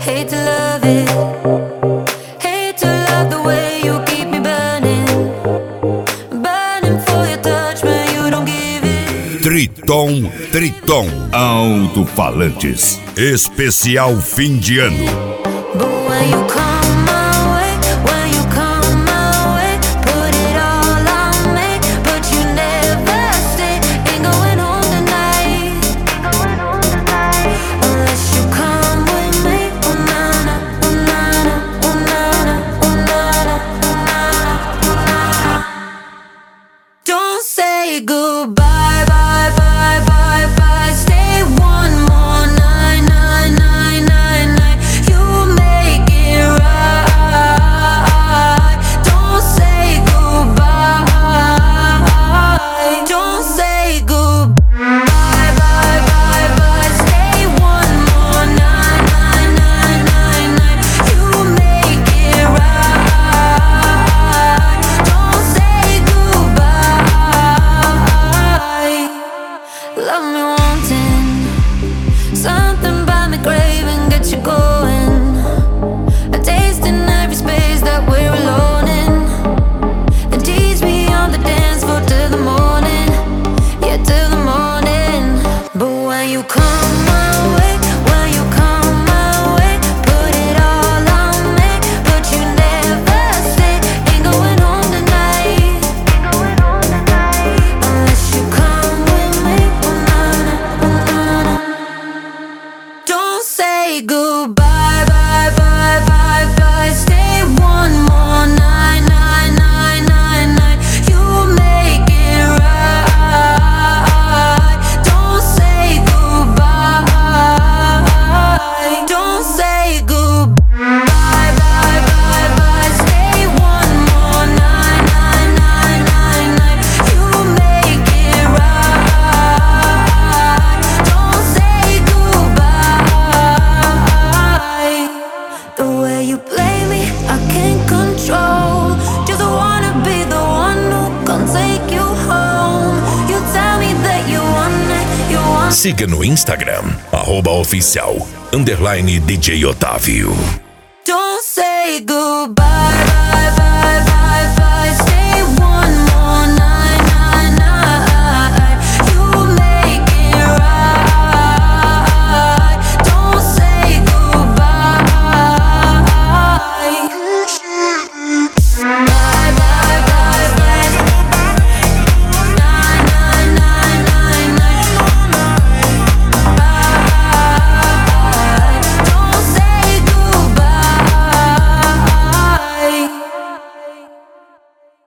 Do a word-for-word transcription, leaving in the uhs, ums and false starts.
Hate to love it. Hate to love the way you keep me burning. Burning for your touch, but you don't give it. Triton, Triton Alto-Falantes. Especial fim de ano. But when you come my way, when you come my way, put it all on me, but you never stay. Ain't going home tonight, ain't going home tonight, unless you come with me. Oh na na, oh na na, oh na na, oh na na, oh na na, oh na na. Don't say goodbye, bye, bye, bye, bye. Stay one more night, night, night, night, night. You make it right. Don't say goodbye. Don't say goodbye, bye, bye, bye. Stay one more night, night, night, night, night. You make it right. Don't say goodbye. Love me wanting something by me craving, get you going. A taste in every space that we're alone in. Then tease me on the dance floor till the morning, yeah, till the morning. But when you come my way, when you come my way, put it all on me, but you never stay. Ain't going home tonight, ain't going home tonight, unless you come with me. Oh na na, oh na na. Don't say goodbye, bye, bye, bye, bye. Stay one more night, night, night, night, night. You make it right. Don't say goodbye. Don't say goodbye, bye, bye, bye. Stay one more night, night, night, night, night. You make it right. Don't say goodbye. The way you play me, I can't control. Just wanna be the one who can take you home. You tell me that you want it, you want it. Siga no Instagram, arroba oficial, underline D J Otávio. Don't say goodbye, bye, bye, bye, bye.